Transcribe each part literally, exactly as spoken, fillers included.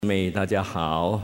妹，大家好。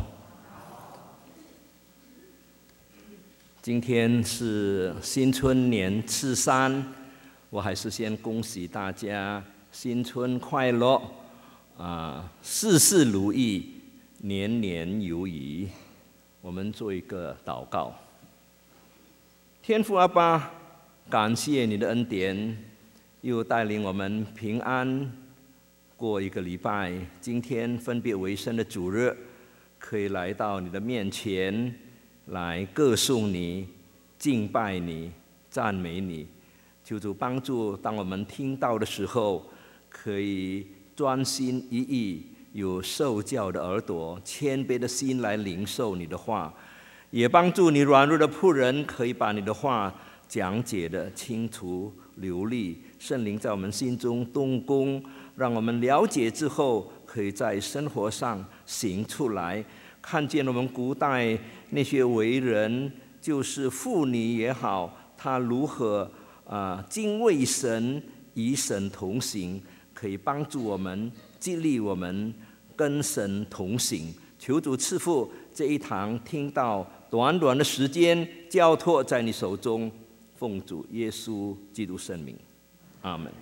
今天是新春年次三，我还是先恭喜大家新春快乐，啊，事事如意，年年有余。我们做一个祷告。天父阿爸，感谢你的恩典，又带领我们平安过一个礼拜，今天分别为圣的主日，可以来到你的面前，来歌颂你、敬拜你、赞美你。求主帮助，当我们听到的时候，可以专心一意，有受教的耳朵、谦卑的心来领受你的话，也帮助你软弱的仆人，可以把你的话讲解的清楚流利。圣灵在我们心中动工，让我们了解之后，可以在生活上行出来。看见我们古代那些为人，就是妇女也好，她如何啊、呃、敬畏神，与神同行，可以帮助我们，激励我们跟神同行。求主赐福这一堂听到短短的时间，交托在你手中，奉主耶稣基督圣名，阿门。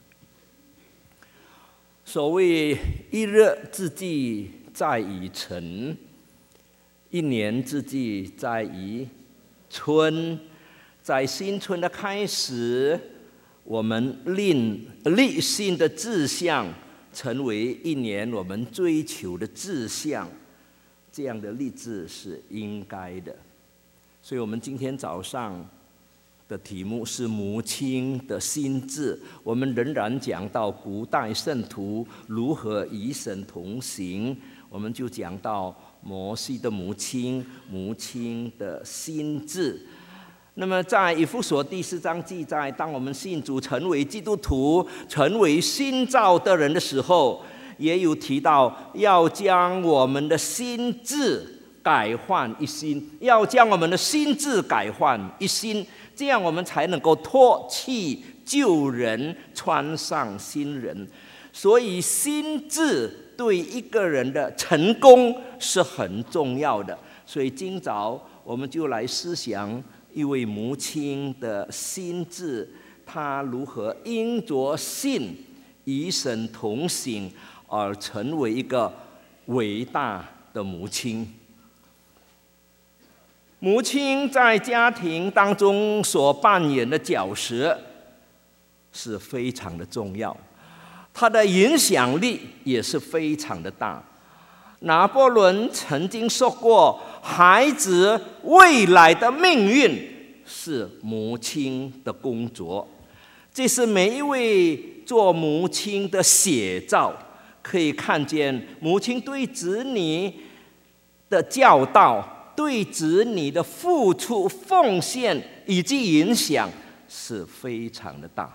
所谓一日之计在于晨，一年之计在于春。在新春的开始，我们立立新的志向，成为一年我们追求的志向，这样的立志是应该的。所以我们今天早上的题目是母亲的心志，我们仍然讲到古代圣徒如何与神同行，我们就讲到摩西的母亲，母亲的心志。那么在以弗所第四章记载，当我们信主成为基督徒，成为新造的人的时候，也有提到要将我们的心志改换一新，要将我们的心志改换一新，这样我们才能够脱去旧人，穿上新人。所以心志对一个人的成功是很重要的。所以今早我们就来思想一位母亲的心志，她如何因着信与神同行，而成为一个伟大的母亲。母亲在家庭当中所扮演的角色是非常的重要，她的影响力也是非常的大。拿破仑曾经说过，孩子未来的命运是母亲的工作，这是每一位做母亲的写照。可以看见母亲对子女的教导，对子女的付出、奉献以及影响是非常的大。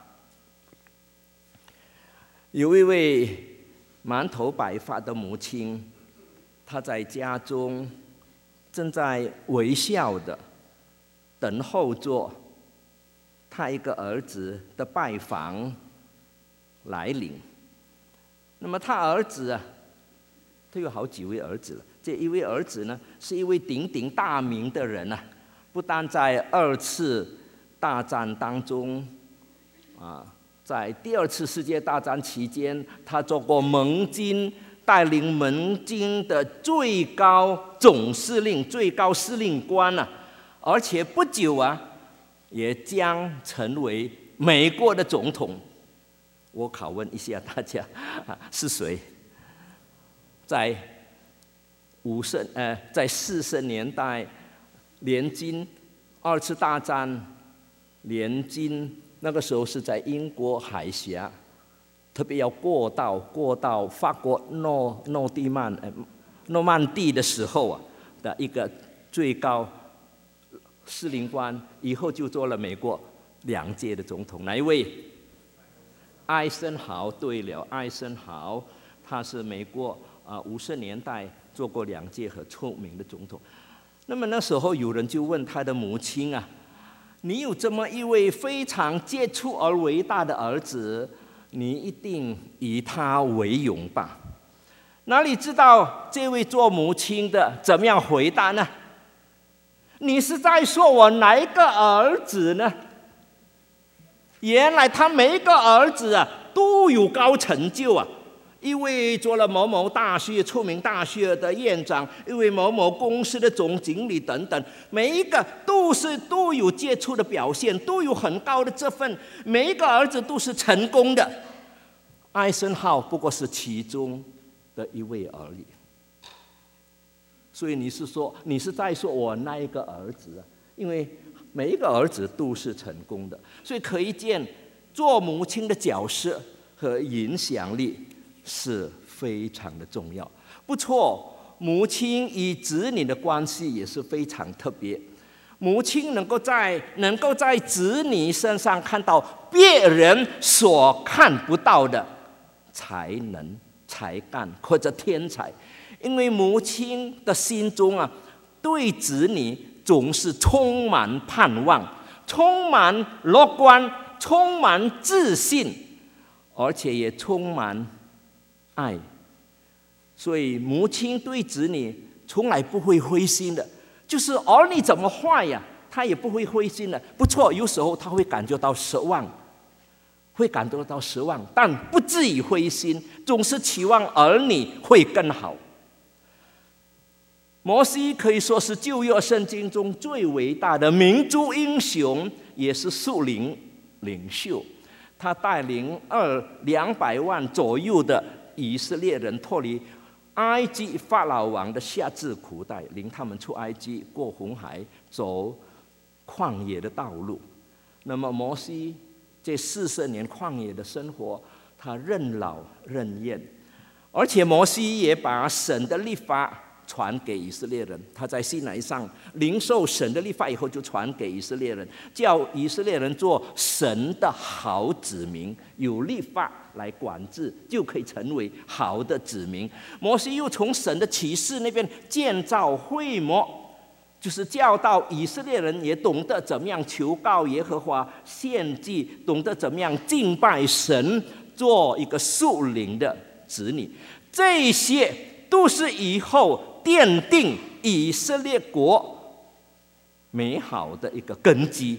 有一位满头白发的母亲，她在家中正在微笑的等候着她一个儿子的拜访来临。那么他儿子啊，他有好几位儿子了。这一位儿子呢，是一位鼎鼎大名的人啊，不但在二次大战当中啊，在第二次世界大战期间，他做过盟军，带领盟军的最高总司令、最高司令官啊，而且不久啊，也将成为美国的总统。我拷问一下大家，是谁？在五十呃，在四十年代，联军二次大战，联军那个时候是在英国海峡，特别要过到过到法国诺诺地曼呃诺曼底的时候啊的一个最高司令官，以后就做了美国两届的总统。哪一位？艾森豪。对了，艾森豪，他是美国啊五十年代做过两届很出名的总统。那么那时候有人就问他的母亲啊，你有这么一位非常杰出而伟大的儿子，你一定以他为荣吧？ 哪里知道这位做母亲的怎么样回答呢？你是在说我哪一个儿子呢？原来他每一个儿子啊都有高成就啊，一位做了某某大学出名大学的院长，一位某某公司的总经理等等，每一个都是都有杰出的表现，都有很高的这份，每一个儿子都是成功的。艾森豪不过是其中的一位而已。所以你是说，你是在说我那一个儿子啊？因为每一个儿子都是成功的，所以可以见做母亲的角色和影响力是非常的重要。不错，母亲与子女的关系也是非常特别。母亲能够在能够在子女身上看到别人所看不到的才能、才干或者天才，因为母亲的心中啊，对子女总是充满盼望，充满乐观，充满自信，而且也充满爱。所以母亲对子女从来不会灰心的，就是儿女怎么坏呀，他也不会灰心的。不错，有时候他会感觉到失望，会感觉到失望，但不至于灰心，总是期望儿女会更好。摩西可以说是旧约圣经中最伟大的民族英雄，也是属灵领袖。他带领二两百万左右的以色列人脱离埃及法老王的辖制苦代，领他们出埃及，过红海，走旷野的道路。那么摩西这四十年旷野的生活，他任劳任怨，而且摩西也把神的律法传给以色列人。他在西乃上领受神的律法以后，就传给以色列人，叫以色列人做神的好子民，有律法来管制，就可以成为好的子民。摩西又从神的启示那边建造会幕，就是教导以色列人也懂得怎么样求告耶和华，献祭，懂得怎么样敬拜神，做一个属灵的子女。这些都是以后奠定以色列国美好的一个根基。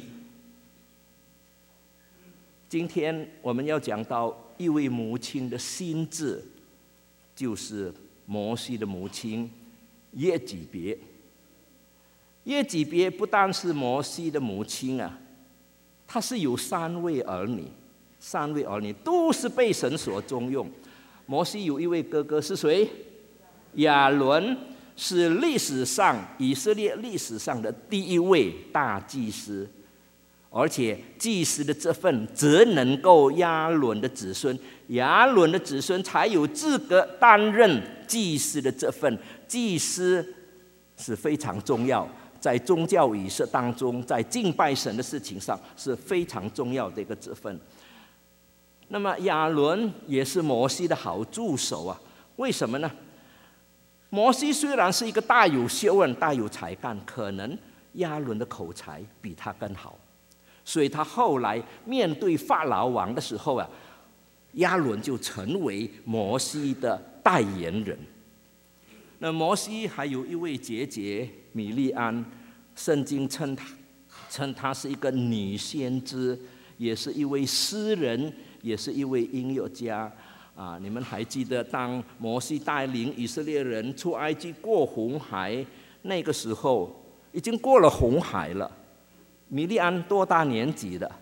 今天我们要讲到一位母亲的心智，就是摩西的母亲耶吉别。耶吉别不但是摩西的母亲啊，她是有三位儿女，三位儿女都是被神所重用。摩西有一位哥哥是谁？亚伦，是历史上以色列历史上的第一位大祭司，而且祭司的这份只能够亚伦的子孙，亚伦的子孙才有资格担任祭司的这份。祭司是非常重要，在宗教仪式当中，在敬拜神的事情上是非常重要的一个职分。那么亚伦也是摩西的好助手啊，为什么呢？摩西虽然是一个大有学问、大有才干，可能亚伦的口才比他更好，所以他后来面对法老王的时候啊，亚伦就成为摩西的代言人。那摩西还有一位姐姐米利安，圣经称她称她是一个女先知，也是一位诗人，也是一位音乐家。啊，你们还记得当摩西带领以色列人出埃及过红海，那个时候已经过了红海了。米利安多大年纪了？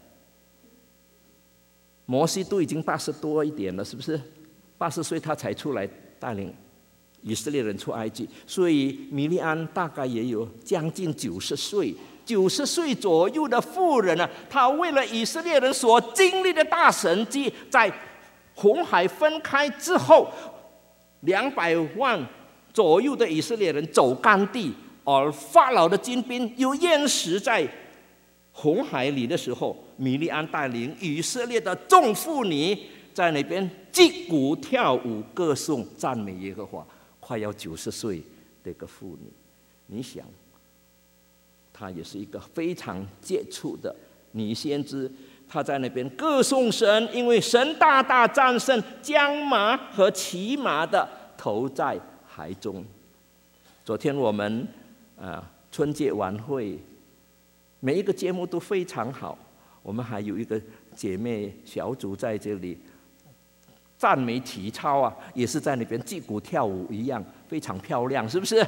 摩西都已经八十多一点了，是不是？八十岁他才出来带领以色列人出埃及，所以米利安大概也有将近九十岁。九十岁左右的妇人呢，她为了以色列人所经历的大神迹，在红海分开之后，两百万左右的以色列人走干地，而法老的军兵又淹死在红海里的时候，米利安带领以色列的众妇女在那边击鼓跳舞，歌颂赞美耶和华。快要九十岁的一个妇女，你想，她也是一个非常杰出的女先知。他在那边歌颂神，因为神大大战胜将马和骑马的投在海中。昨天我们啊春节晚会，每一个节目都非常好。我们还有一个姐妹小组在这里赞美体操啊，也是在那边击鼓跳舞一样，非常漂亮，是不是？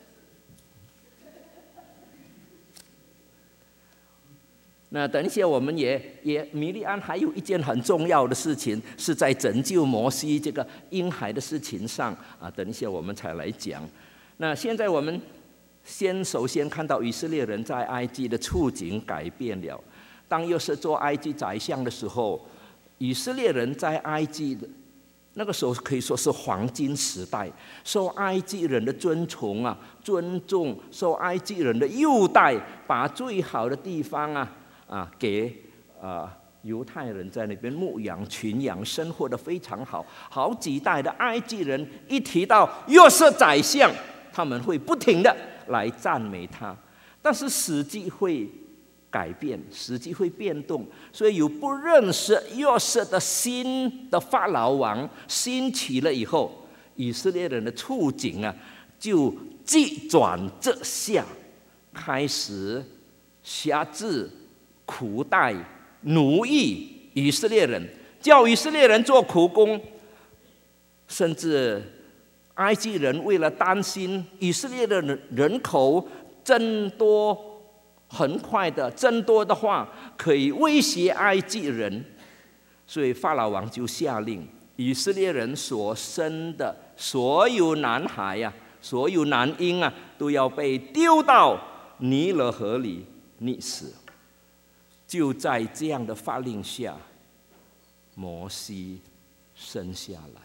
那等一下，我们也也米利安还有一件很重要的事情，是在拯救摩西这个婴孩的事情上啊。等一下我们才来讲。那现在我们先首先看到以色列人在埃及的处境改变了。当约瑟做埃及宰相的时候，以色列人在埃及的那个时候可以说是黄金时代，受埃及人的尊崇啊、尊重，受埃及人的优待，把最好的地方啊。啊，给啊犹太人在那边牧养群羊，生活得非常好。好几代的埃及人一提到约瑟宰相，他们会不停的来赞美他。但是时机会改变，时机会变动，所以有不认识约瑟的新的法老王兴起了以后，以色列人的处境啊就急转直下，开始辖制。苦待、奴役以色列人，叫以色列人做苦工，甚至埃及人为了担心以色列的人口增多，很快的增多的话，可以威胁埃及人，所以法老王就下令，以色列人所生的所有男孩呀、啊，所有男婴啊，都要被丢到尼罗河里溺死。就在这样的法令下，摩西生下来。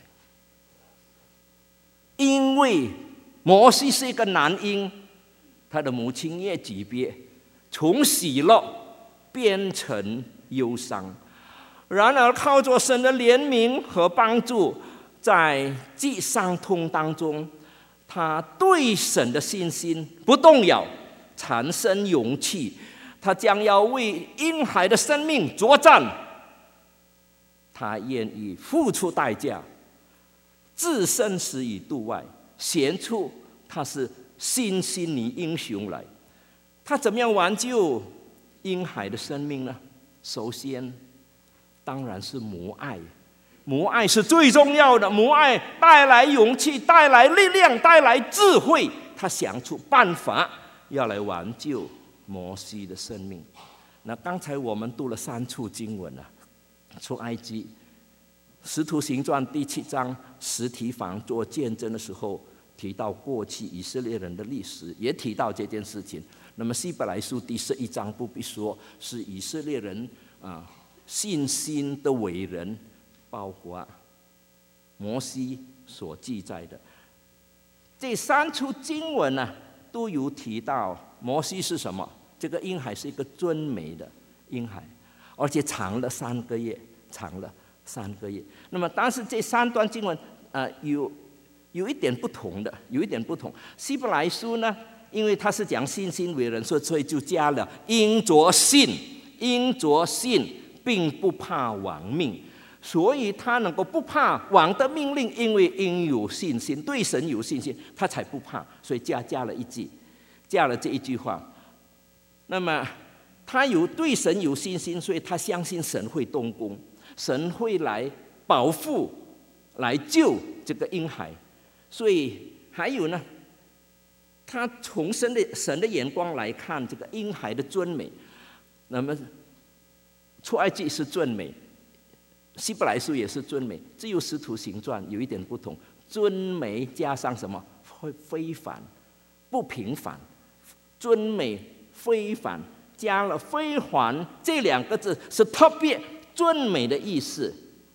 因为摩西是一个男婴，他的母亲耶吉别从喜乐变成忧伤。然而靠着神的怜悯和帮助，在极伤痛当中，他对神的信心不动摇，产生勇气。他将要为婴孩的生命作战，他愿意付出代价，置生死于度外，显出他是新心女英雄来。他怎么样挽救婴孩的生命呢？首先，当然是母爱，母爱是最重要的。母爱带来勇气，带来力量，带来智慧。他想出办法要来挽救摩西的生命。那刚才我们读了三处经文啊，出埃及、使徒行传第七章，实提反做见证的时候，提到过去以色列人的历史，也提到这件事情。那么希伯来书第十一章不必说，是以色列人啊信心的伟人，包括摩西所记载的这三处经文呢、啊，都有提到摩西是什么？这个婴孩是一个尊美的婴孩，而且长了三个月，长了三个月。那么，但是这三段经文，呃，有有一点不同的，有一点不同。希伯来书呢，因为他是讲信心为人，所以就加了因着信，因着信，并不怕亡命。所以他能够不怕王的命令，因为因有信心，对神有信心，他才不怕。所以加加了一句，加了这一句话。那么他有对神有信心，所以他相信神会动工，神会来保护、来救这个婴孩。所以还有呢，他从神的神的眼光来看这个婴孩的尊美。那么出埃及是尊美，希伯来书也是尊美，只有使徒行传有一点不同，尊美加上什么？非凡、不平凡。尊美、非凡，加了非凡这两个字，是特别尊美的意思。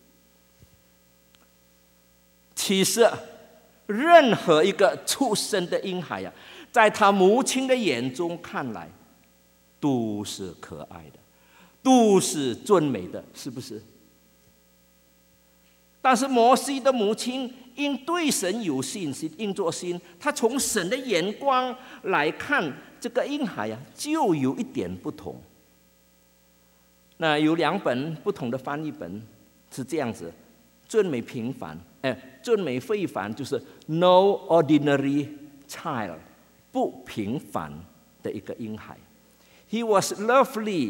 其实，任何一个出生的婴孩呀、啊，在他母亲的眼中看来，都是可爱的，都是尊美的，是不是？但是摩西的母亲因对神有信心，因着心，他从神的眼光来看这个婴孩呀、啊，就有一点不同。那有两本不同的翻译本是这样子：尊美平凡，哎， 俊美非凡就是 no ordinary child， 不平凡的一个婴孩。He was lovely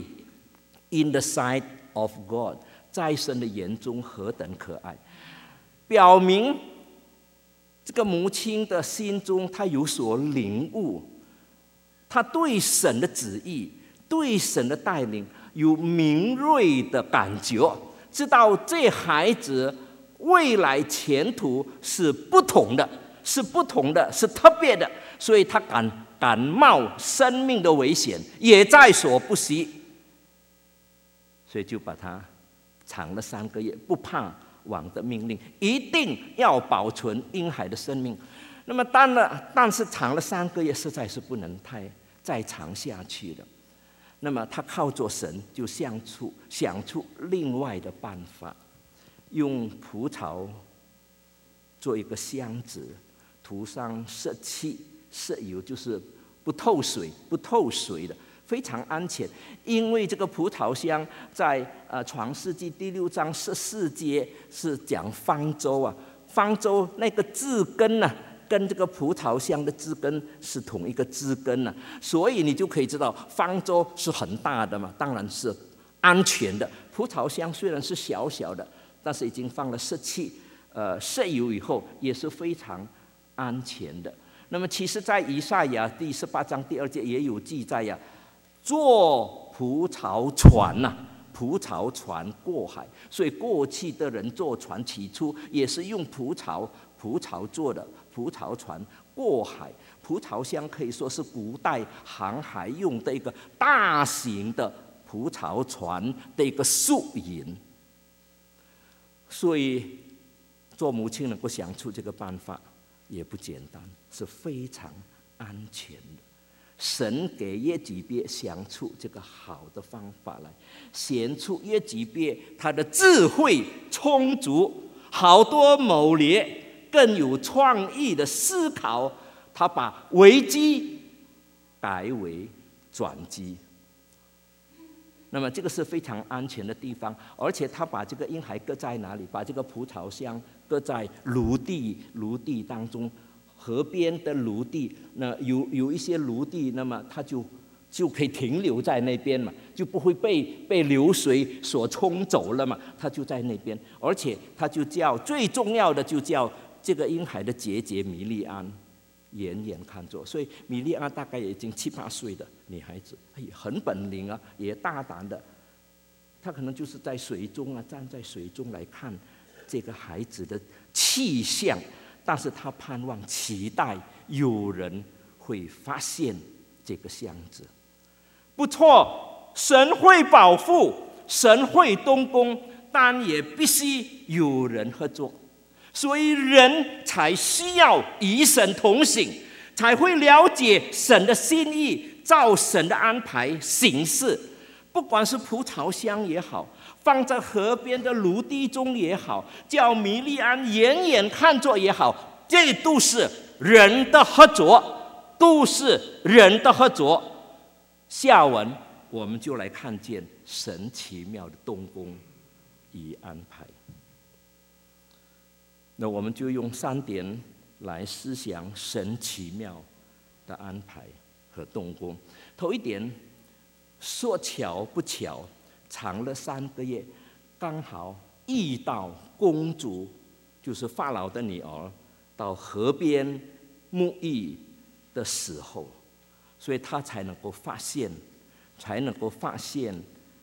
in the sight of God， 在神的眼中何等可爱，表明这个母亲的心中她有所领悟，她对神的旨意、对神的带领有敏锐的感觉，知道这孩子未来前途是不同的，是不同的，是特别的，所以他敢敢冒生命的危险，也在所不惜，所以就把他藏了三个月，不怕王的命令，一定要保存婴孩的生命。那么当然，但是藏了三个月，实在是不能太再藏下去了。那么他靠着神，就想出想出另外的办法，用葡萄做一个箱子，涂上色漆、色油，就是不透水、不透水的，非常安全。因为这个葡萄香在呃创世纪第六章十四节是讲方舟啊，方舟那个字根呢、啊，跟这个葡萄香的枝根是同一个枝根啊，所以你就可以知道方舟是很大的嘛，当然是安全的。葡萄香虽然是小小的，但是已经放了色气、呃色油以后，也是非常安全的。那么其实在以赛亚第十八章第二节也有记载呀、啊，坐葡萄船呐、啊，葡萄船过海，所以过去的人坐船起初也是用葡萄葡萄做的葡萄船过海。葡萄香可以说是古代航海用的一个大型的葡萄船的一个宿营，所以做母亲能够想出这个办法也不简单，是非常安全的。神给约基别想出这个好的方法来，显出约基别他的智慧充足，好多谋略，更有创意的思考，他把危机改为转机。那么这个是非常安全的地方，而且他把这个婴孩搁在哪里？把这个葡萄香搁在炉地，炉地当中，河边的炉地，那有有一些炉地，那么他就就可以停留在那边嘛，就不会被被流水所冲走了嘛，他就在那边，而且他就叫最重要的就叫这个婴孩的姐姐米利安远远看着，所以米利安大概已经七八岁的女孩子，很本领啊，也大胆的。她可能就是在水中啊，站在水中来看这个孩子的气象，但是她盼望、期待有人会发现这个箱子。不错，神会保护，神会动工，但也必须有人合作。所以人才需要与神同行，才会了解神的心意，照神的安排行事。不管是葡萄香也好，放在河边的炉地中也好，叫米利安远远看着也好，这都是人的合作，都是人的合作。下文我们就来看见神奇妙的动工与安排。那我们就用三点来思想神奇妙的安排和动工。头一点，说巧不巧，藏了三个月，刚好遇到公主，就是法老的女儿，到河边沐浴的时候，所以他才能够发现，才能够发现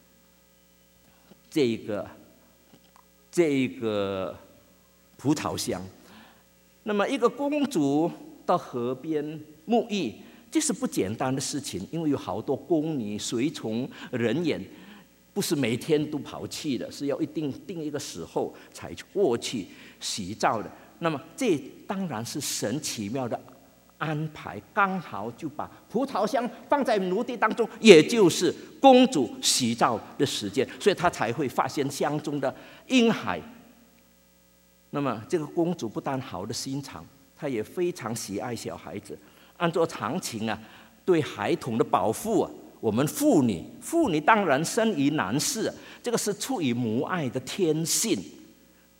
这个这个。葡萄香，那么一个公主到河边沐浴，这是不简单的事情，因为有好多宫女、随从人员，不是每天都跑去的，是要一定定一个时候才过去洗澡的。那么这当然是神奇妙的安排，刚好就把葡萄香放在炉地当中，也就是公主洗澡的时间，所以她才会发现箱中的婴孩。那么这个公主不但好的心肠，她也非常喜爱小孩子。按照常情啊，对孩童的保护啊，我们妇女，妇女当然生于男士，这个是出于母爱的天性。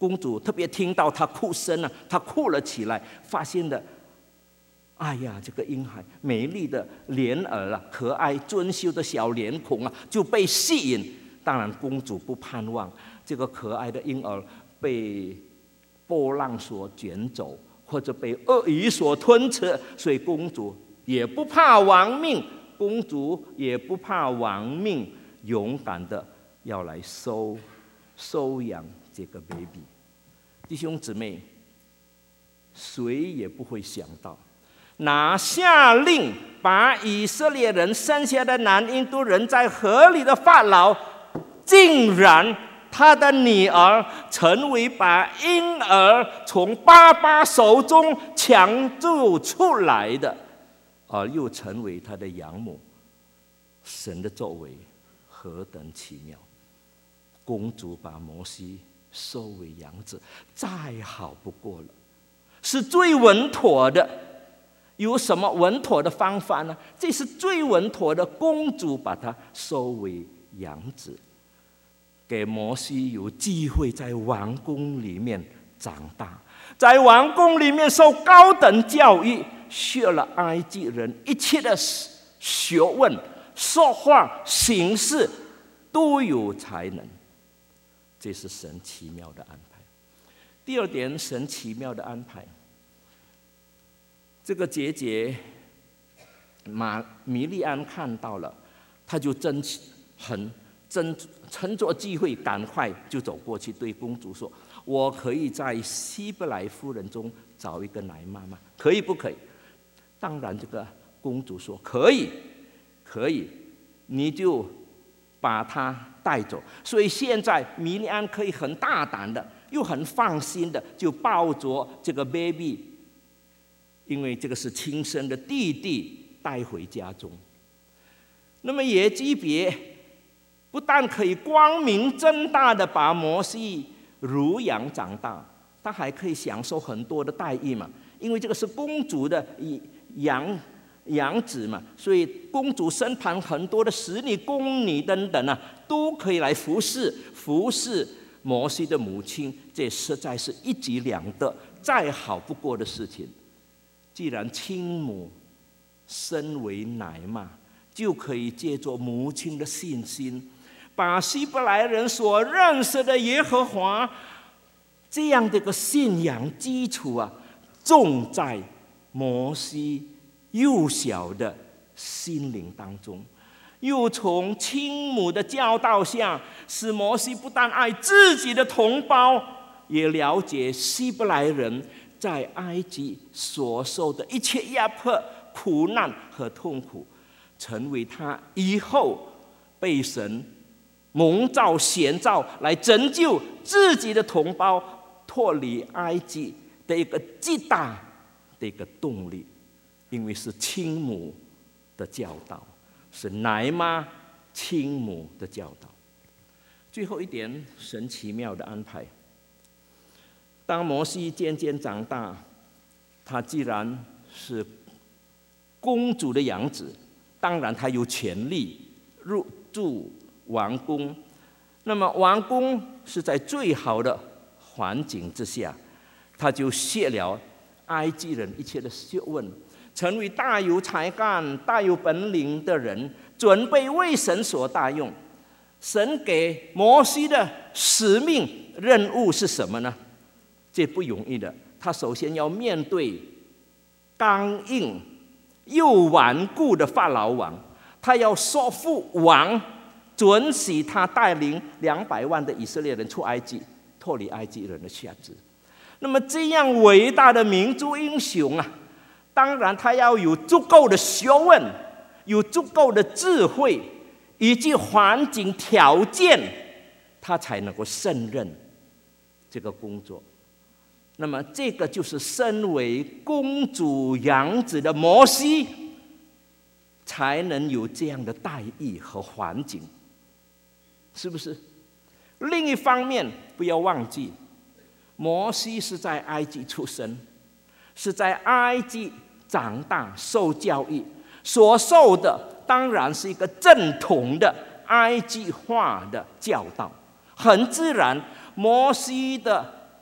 公主特别听到她哭声啊，她哭了起来，发现了，哎呀，这个婴孩美丽的脸儿啊，可爱俊秀的小脸孔啊，就被吸引。当然，公主不盼望这个可爱的婴儿被波浪所卷走，或者被鳄鱼所吞吃，所以公主也不怕亡命，公主也不怕亡命，勇敢的要来收收养这个 baby。弟兄姊妹，谁也不会想到，拿下令把以色列人生下的男婴都扔在河里的法老，竟然他的女儿成为把婴儿从爸爸手中抢救出来的，而又成为他的养母。神的作为何等奇妙！公主把摩西收为养子，再好不过了，是最稳妥的。有什么稳妥的方法呢？这是最稳妥的，公主把他收为养子，给摩西有机会在王宫里面长大，在王宫里面受高等教育，学了埃及人一切的学问，说话行事都有才能。这是神奇妙的安排。第二点，神奇妙的安排，这个姐姐马米利安看到了，她就真很真趁着机会，赶快就走过去对公主说：“我可以在希伯来妇人中找一个奶妈妈，可以不可以？”当然，这个公主说：“可以，可以，你就把她带走。”所以现在米利安可以很大胆的，又很放心的，就抱着这个 baby， 因为这个是亲生的弟弟，带回家中。那么耶基别不但可以光明正大的把摩西乳养长大，他还可以享受很多的待遇嘛，因为这个是公主的养养子嘛，所以公主身旁很多的使女、宫女等等啊，都可以来服侍服侍摩西的母亲，这实在是一举两得，再好不过的事情。既然亲母身为奶妈，就可以借着母亲的信心，把希伯来人所认识的耶和华这样的一个信仰基础啊，种在摩西幼小的心灵当中，又从亲母的教导下，使摩西不但爱自己的同胞，也了解希伯来人在埃及所受的一切压迫、苦难和痛苦，成为他以后被神蒙召显召来拯救自己的同胞脱离埃及的一个极大的一个动力。因为是亲母的教导，是奶妈亲母的教导。最后一点，神奇妙的安排。当摩西渐渐长大，他既然是公主的养子，当然他有权利入住王宫。那么王宫是在最好的环境之下，他就学了埃及人一切的学问，成为大有才干、大有本领的人，准备为神所大用。神给摩西的使命任务是什么呢？这不容易的。他首先要面对刚硬又顽固的法老王，他要说服王准许他带领两百万的以色列人出埃及，脱离埃及人的辖制。那么这样伟大的民族英雄啊，当然他要有足够的学问，有足够的智慧，以及环境条件，他才能够胜任这个工作。那么这个就是身为公主养子的摩西才能有这样的待遇和环境，是不是？另一方面，不要忘记，摩西是在埃及出生，是在埃及长大受教育，所受的当然是一个正统的埃及化的教导。很自然，摩西的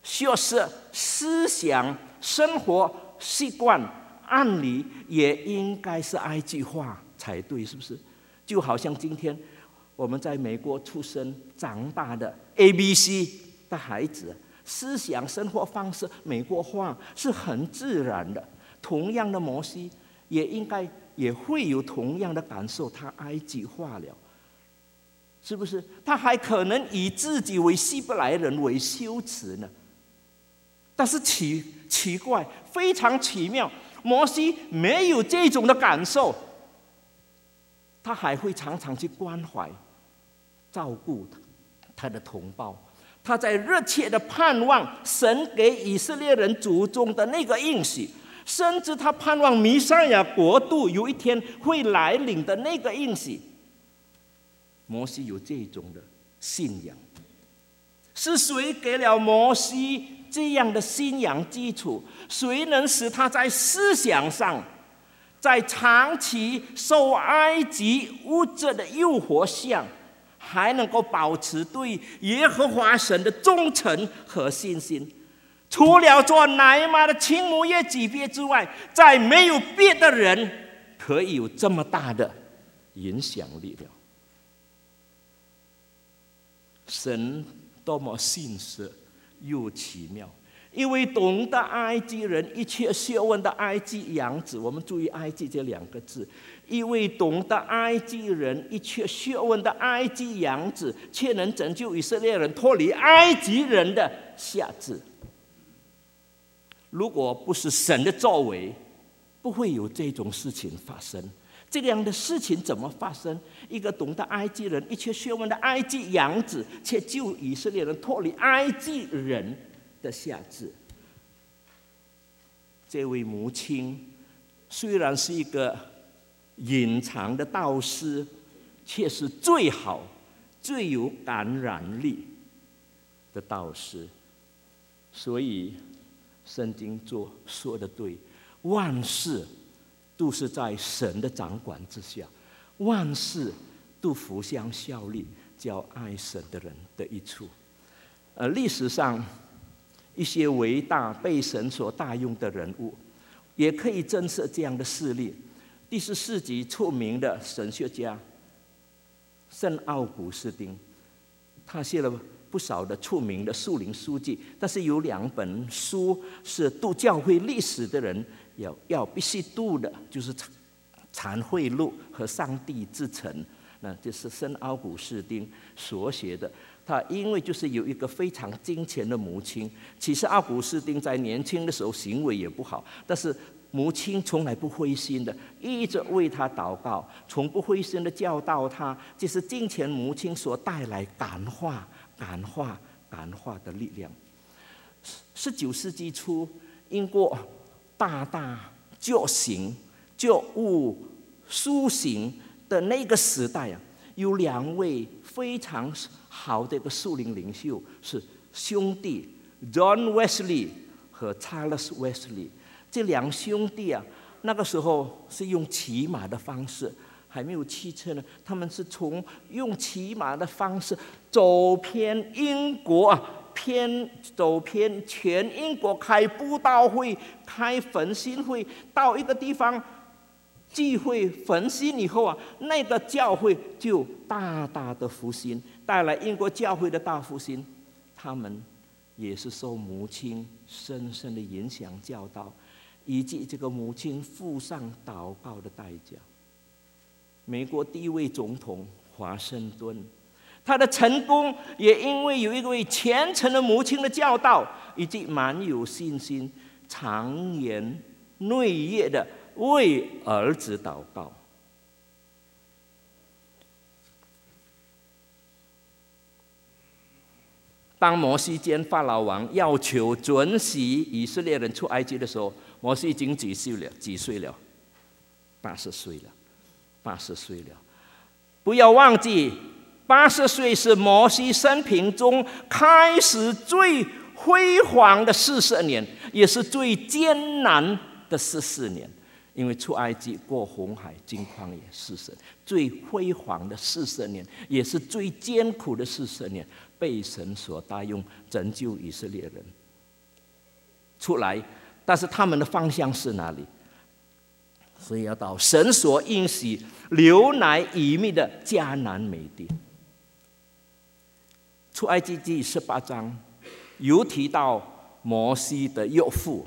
学识、思想、生活习惯，按理也应该是埃及化才对，是不是？就好像今天我们在美国出生长大的 A B C 的孩子，思想、生活方式美国化是很自然的。同样的，摩西也应该也会有同样的感受，他埃及化了。是不是？他还可能以自己为希伯来人为羞耻呢？但是奇奇怪，非常奇妙，摩西没有这种的感受，他还会常常去关怀、照顾他的同胞。他在热切的盼望神给以色列人祖宗的那个应许，甚至他盼望弥赛亚国度有一天会来临的那个应许。摩西有这种的信仰，是谁给了摩西这样的信仰基础？谁能使他在思想上，在长期受埃及物质的诱惑下，还能够保持对耶和华神的忠诚和信心？除了做乃缁的青木业级别之外，再没有别的人可以有这么大的影响力了。神多么信实又奇妙！一位懂得埃及人一切学问的埃及养子，我们注意埃及这两个字，一位懂得埃及人一切学问的埃及养子，却能拯救以色列人脱离埃及人的辖制。如果不是神的作为，不会有这种事情发生。这样的事情怎么发生？一个懂得埃及人一切学问的埃及养子，却救以色列人脱离埃及人的辖制。这位母亲虽然是一个隐藏的导师，却是最好、最有感染力的导师。所以圣经做说的对，万事都是在神的掌管之下，万事都互相效力，叫爱神的人的益处。呃，历史上一些伟大被神所大用的人物，也可以证实这样的事例。第十世纪出名的神学家圣奥古斯丁，他写了不少的出名的属灵书籍，但是有两本书是读教会历史的人要要必须读的，就是《忏悔录》和《上帝之城》。那这是圣奥古斯丁所写的。他因为就是有一个非常金钱的母亲，其实奥古斯丁在年轻的时候行为也不好，但是母亲从来不灰心的，一直为他祷告，从不灰心的教导他，这是金钱母亲所带来感化、感化、感化的力量。十九世纪初，英国大大觉醒、觉悟、苏醒的那个时代啊，有两位非常好的一个属灵领袖，是兄弟 John Wesley 和 Charles Wesley。这两兄弟啊，那个时候是用骑马的方式，还没有汽车呢。他们是从用骑马的方式走遍英国啊，偏走遍全英国，开布道会、开焚心会，到一个地方聚会焚心以后啊，那个教会就大大的复兴，带来英国教会的大复兴。他们也是受母亲深深的影响教导，以及这个母亲付上祷告的代价。美国第一位总统华盛顿，他的成功也因为有一位虔诚的母亲的教导，以及蛮有信心、长年累月的为儿子祷告。当摩西见法老王要求准许以色列人出埃及的时候，摩西已经几岁了？几岁了？八十岁了，八十岁了。不要忘记，八十岁是摩西生平中开始最辉煌的四十年，也是最艰难的十四年。因为出埃及、过红海、经旷野四十，最辉煌的四十年，也是最艰苦的四十年，被神所大用拯救以色列人出来，但是他们的方向是哪里？所以要到神所应许流奶与蜜的迦南美地。出埃及记十八章有提到摩西的岳父，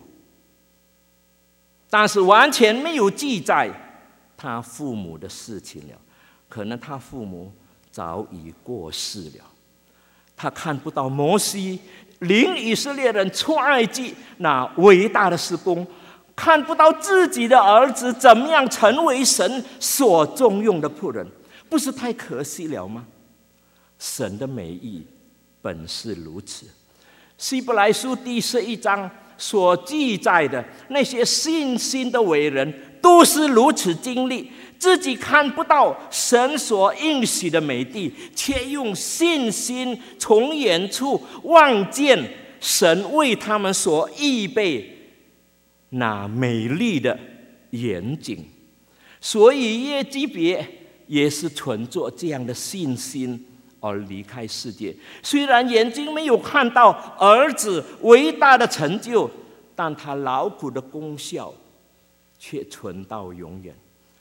但是完全没有记载他父母的事情了。可能他父母早已过世了，他看不到摩西领以色列人出埃及那伟大的事工，看不到自己的儿子怎么样成为神所重用的仆人，不是太可惜了吗？神的美意本是如此。希伯来书第十一章所记载的那些信心的伟人，都是如此经历自己看不到神所应许的美地，却用信心从远处望见神为他们所预备那美丽的远景。所以耶基别也是存着这样的信心而离开世界。虽然眼睛没有看到儿子伟大的成就，但他劳苦的功效却存到永远。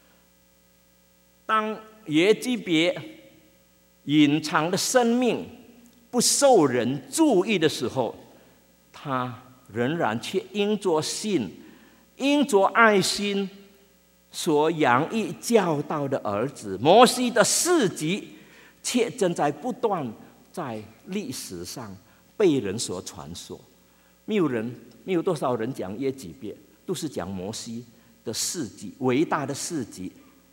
当耶基别隐藏的生命不受人注意的时候，他仍然却因着信，因着爱心所养育教导的儿子摩西的事迹，却正在不断在历史上被人所传说。没有人，没有多少人讲耶基别，都是讲摩西的事迹，伟大的事迹。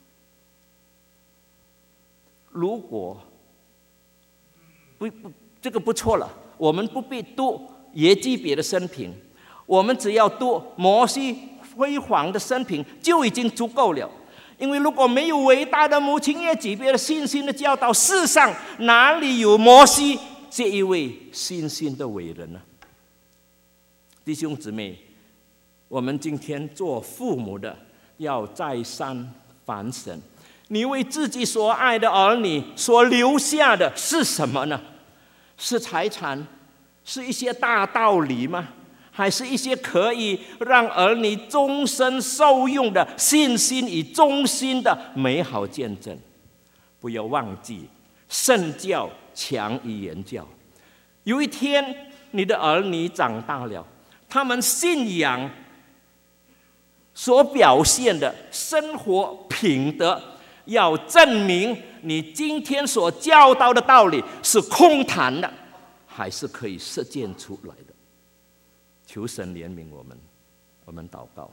如果不不这个不错了，我们不必读耶基别的生平，我们只要读摩西辉煌的生平就已经足够了。因为如果没有伟大的母亲耶基别的信心的教导，世上哪里有摩西这一位信心的伟人呢？弟兄姊妹，我们今天做父母的要再三反省，你为自己所爱的儿女所留下的是什么呢？是财产？是一些大道理吗？还是一些可以让儿女终身受用的信心与忠心的美好见证？不要忘记，身教强于言教。有一天你的儿女长大了，他们信仰所表现的生活品德，要证明你今天所教导的道理是空谈的，还是可以实践出来的。求神怜悯我们，我们祷告。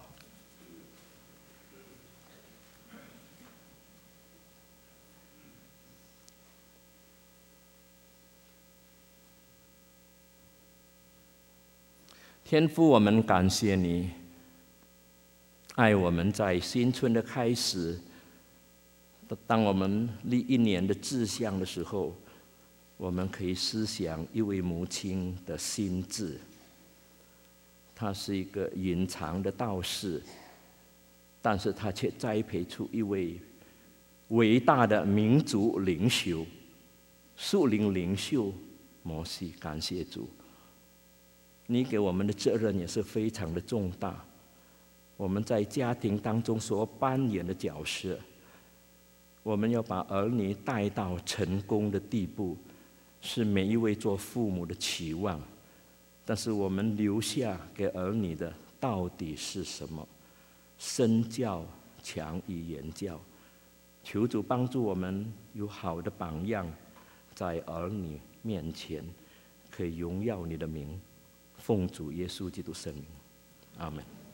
天父，我们感谢你，爱我们在新春的开始，当我们立一年的志向的时候，我们可以思想一位母亲的心志。他是一个隐藏的道士，但是他却栽培出一位伟大的民族领袖、属灵领袖摩西。感谢主，你给我们的责任也是非常的重大。我们在家庭当中所扮演的角色，我们要把儿女带到成功的地步，是每一位做父母的期望。但是我们留下给儿女的到底是什么？身教强于言教。求主帮助我们有好的榜样，在儿女面前可以荣耀你的名，奉主耶稣基督圣名，阿们。